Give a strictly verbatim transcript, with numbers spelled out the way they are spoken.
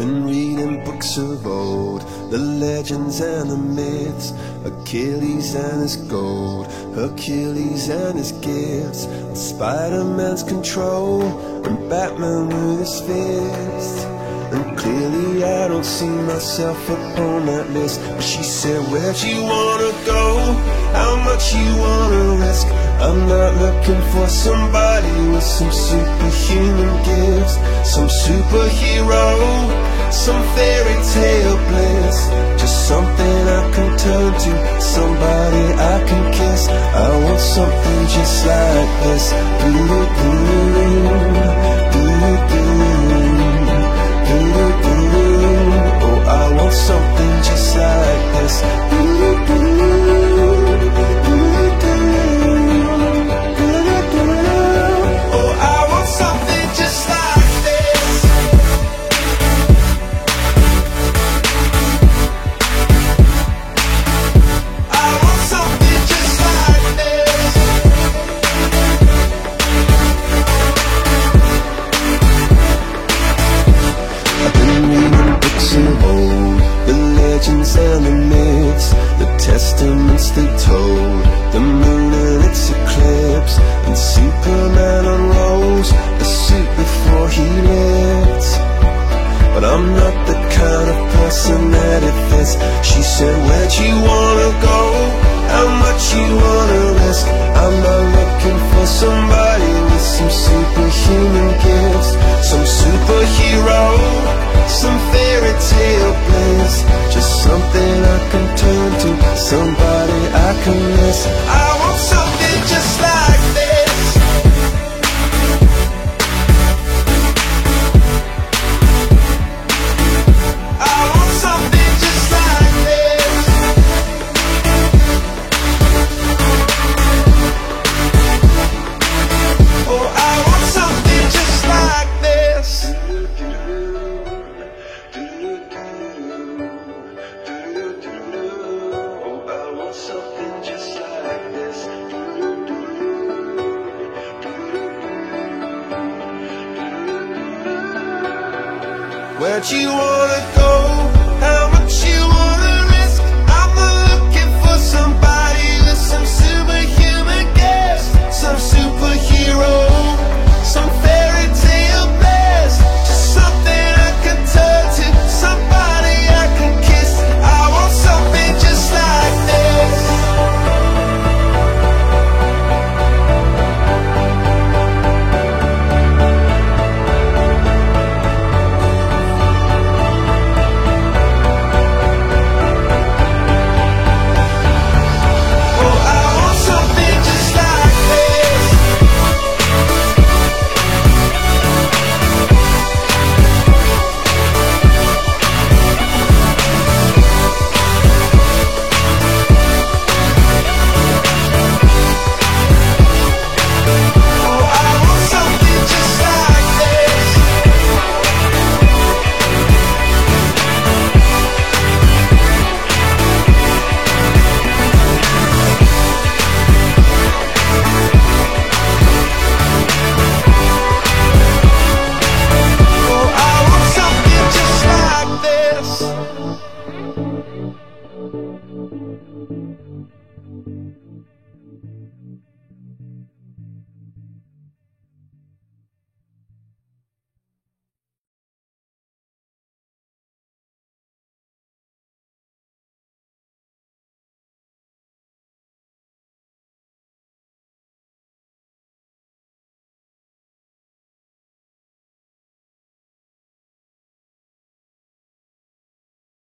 been reading books of old, the legends and the myths, Achilles and his gold, Hercules and his gifts, Spider-Man's control, and Batman with his fist. And clearly I don't see myself upon that list. But she said, where'd you wanna go? How much you wanna risk? I'm not looking for somebody with some superhuman gifts, some superhero, some fairy tale bliss. Just something I can turn to, somebody I can kiss. I want something just like this. Oh, I want something just like this. And the myths, the testaments they told, the moon and its eclipse, and Superman unrolls the suit before he lived. But I'm not the kind of person that it fits. She said, where'd you wanna go? How much you wanna risk? I'm not looking for somebody with some superhuman gifts, some superhero, some fairy tale bliss. Just something I can turn to, somebody I can miss. I want something just like this. I want something just like this. Oh, I want something just like this. Something just like this. Where'd you wanna go?